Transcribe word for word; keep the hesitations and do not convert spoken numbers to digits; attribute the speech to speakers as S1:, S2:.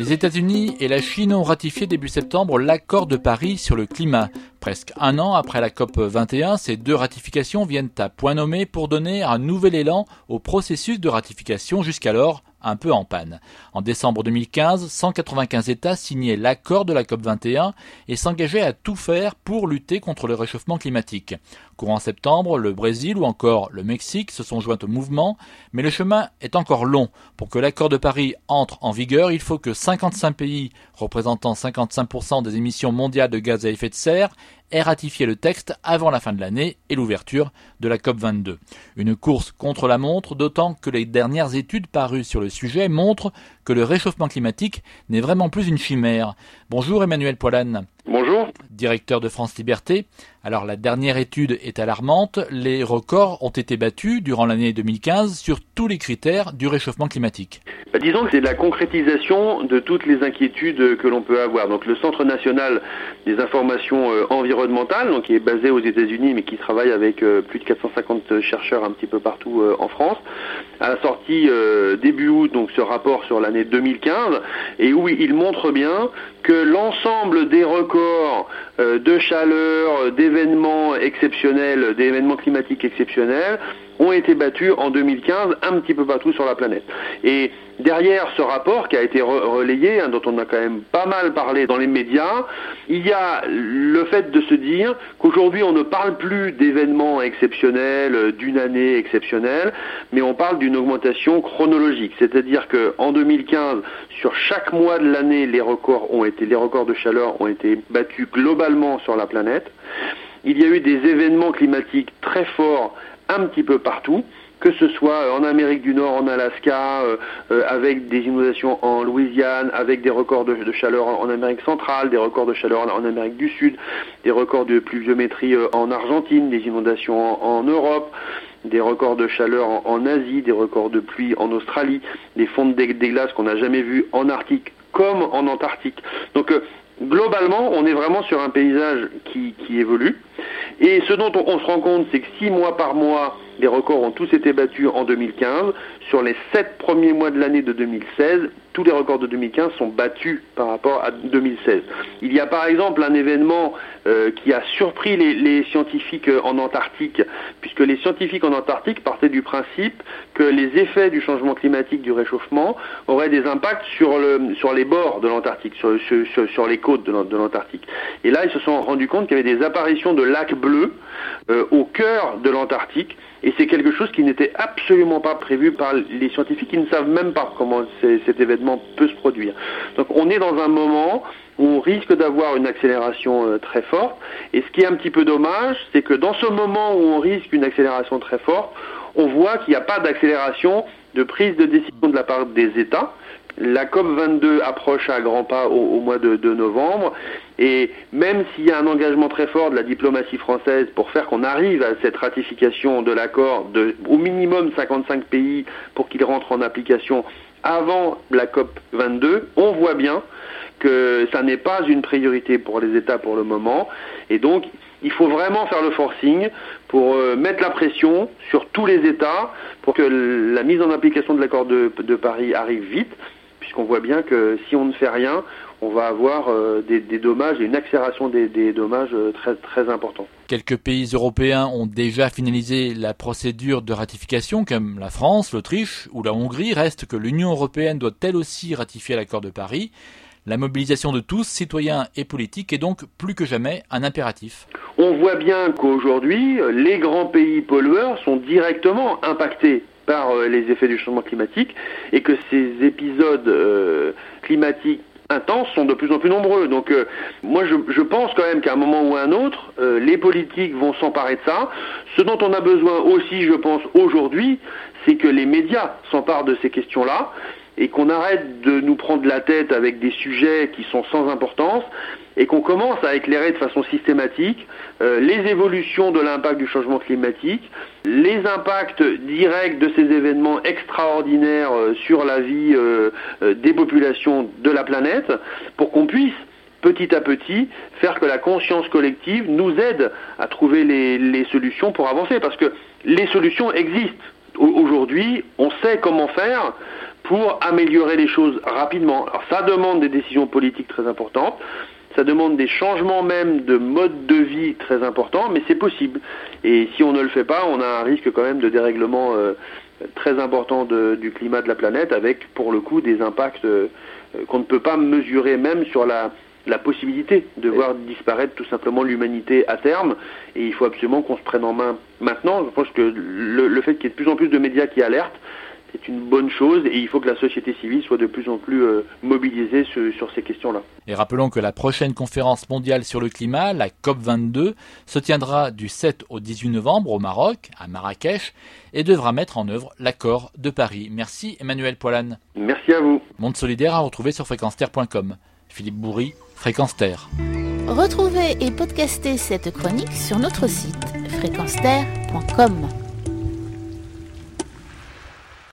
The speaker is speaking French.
S1: Les États-Unis et la Chine ont ratifié début septembre l'accord de Paris sur le climat. Presque un an après la COP vingt et un, ces deux ratifications viennent à point nommé pour donner un nouvel élan au processus de ratification jusqu'alors un peu en panne. En décembre deux mille quinze, cent quatre-vingt-quinze États signaient l'accord de la COP vingt et un et s'engageaient à tout faire pour lutter contre le réchauffement climatique. Courant septembre, le Brésil ou encore le Mexique se sont joints au mouvement, mais le chemin est encore long. Pour que l'accord de Paris entre en vigueur, il faut que cinquante-cinq pays, représentant cinquante-cinq pour cent des émissions mondiales de gaz à effet de serre, aient ratifié le texte avant la fin de l'année et l'ouverture de la COP vingt-deux. Une course contre la montre, d'autant que les dernières études parues sur le sujet montrent que le réchauffement climatique n'est vraiment plus une chimère. Bonjour Emmanuel Poilane.
S2: Bonjour.
S1: Directeur de France Liberté. Alors la dernière étude est alarmante. Les records ont été battus durant l'année deux mille quinze sur tous les critères du réchauffement climatique.
S2: Bah, disons que c'est la concrétisation de toutes les inquiétudes que l'on peut avoir. Donc le Centre national des informations euh, environnementales, donc qui est basé aux États-Unis mais qui travaille avec euh, plus de quatre cent cinquante chercheurs un petit peu partout euh, en France, a sorti euh, début août donc ce rapport sur l'année deux mille quinze et où il montre bien que l'ensemble des records euh, de chaleur, d'événements exceptionnels, d'événements climatiques exceptionnels ont été battus en deux mille quinze un petit peu partout sur la planète. Et derrière ce rapport qui a été relayé, hein, dont on a quand même pas mal parlé dans les médias, il y a le fait de se dire qu'aujourd'hui on ne parle plus d'événements exceptionnels, d'une année exceptionnelle, mais on parle d'une augmentation chronologique. C'est-à-dire qu'en deux mille quinze, sur chaque mois de l'année, les records ont été, les records de chaleur ont été battus globalement sur la planète. Il y a eu des événements climatiques très forts un petit peu partout, que ce soit en Amérique du Nord, en Alaska, euh, euh, avec des inondations en Louisiane, avec des records de, de chaleur en Amérique centrale, des records de chaleur en, en Amérique du Sud, des records de pluviométrie euh, en Argentine, des inondations en, en Europe, des records de chaleur en, en Asie, des records de pluie en Australie, des fonds de des glaces qu'on n'a jamais vus en Arctique comme en Antarctique. Donc euh, globalement, on est vraiment sur un paysage qui, qui évolue. Et ce dont on, on se rend compte, c'est que six mois par mois, les records ont tous été battus en deux mille quinze. Sur les sept premiers mois de l'année de deux mille seize, tous les records de deux mille quinze sont battus par rapport à deux mille seize. Il y a par exemple un événement euh, qui a surpris les, les scientifiques en Antarctique, puisque les scientifiques en Antarctique partaient du principe que les effets du changement climatique, du réchauffement, auraient des impacts sur, le, sur les bords de l'Antarctique, sur, sur, sur les côtes de l'Antarctique. Et là, ils se sont rendus compte qu'il y avait des apparitions de lacs bleus euh, au cœur de l'Antarctique. Et c'est quelque chose qui n'était absolument pas prévu par les scientifiques qui ne savent même pas comment cet événement peut se produire. Donc on est dans un moment où on risque d'avoir une accélération euh, très forte. Et ce qui est un petit peu dommage, c'est que dans ce moment où on risque une accélération très forte, on voit qu'il n'y a pas d'accélération de prise de décision de la part des États. La COP vingt-deux approche à grands pas au, au mois de, de novembre et même s'il y a un engagement très fort de la diplomatie française pour faire qu'on arrive à cette ratification de l'accord de au minimum cinquante-cinq pays pour qu'il rentre en application avant la COP vingt-deux, on voit bien que ça n'est pas une priorité pour les États pour le moment et donc il faut vraiment faire le forcing pour euh, mettre la pression sur tous les États pour que la mise en application de l'accord de, de Paris arrive vite, puisqu'on voit bien que si on ne fait rien, on va avoir euh, des, des dommages et une accélération des, des dommages euh, très, très importants.
S1: Quelques pays européens ont déjà finalisé la procédure de ratification, comme la France, l'Autriche ou la Hongrie. Reste que l'Union européenne doit elle aussi ratifier l'accord de Paris. La mobilisation de tous, citoyens et politiques, est donc plus que jamais un impératif.
S2: On voit bien qu'aujourd'hui, les grands pays pollueurs sont directement impactés par les effets du changement climatique et que ces épisodes euh, climatiques intenses sont de plus en plus nombreux. Donc euh, moi je, je pense quand même qu'à un moment ou à un autre, euh, les politiques vont s'emparer de ça. Ce dont on a besoin aussi, je pense, aujourd'hui, c'est que les médias s'emparent de ces questions-là et qu'on arrête de nous prendre la tête avec des sujets qui sont sans importance et qu'on commence à éclairer de façon systématique euh, les évolutions de l'impact du changement climatique, les impacts directs de ces événements extraordinaires euh, sur la vie euh, euh, des populations de la planète, pour qu'on puisse petit à petit faire que la conscience collective nous aide à trouver les, les solutions pour avancer, parce que les solutions existent. Aujourd'hui, on sait comment faire pour améliorer les choses rapidement. Alors ça demande des décisions politiques très importantes, ça demande des changements même de mode de vie très importants, mais c'est possible. Et si on ne le fait pas, on a un risque quand même de dérèglement euh, très important de, du climat de la planète, avec pour le coup des impacts euh, qu'on ne peut pas mesurer même sur la, la possibilité de voir disparaître tout simplement l'humanité à terme. Et il faut absolument qu'on se prenne en main maintenant. Je pense que le, le fait qu'il y ait de plus en plus de médias qui alertent, c'est une bonne chose, et il faut que la société civile soit de plus en plus euh, mobilisée sur, sur ces questions-là.
S1: Et rappelons que la prochaine conférence mondiale sur le climat, la COP vingt-deux, se tiendra du sept au dix-huit novembre au Maroc, à Marrakech, et devra mettre en œuvre l'accord de Paris. Merci Emmanuel Poilane.
S2: Merci à vous.
S1: Monde solidaire à retrouver sur fréquence terre point com. Philippe Bourri, Fréquence Terre.
S3: Retrouvez et podcastez cette chronique sur notre site fréquence terre point com.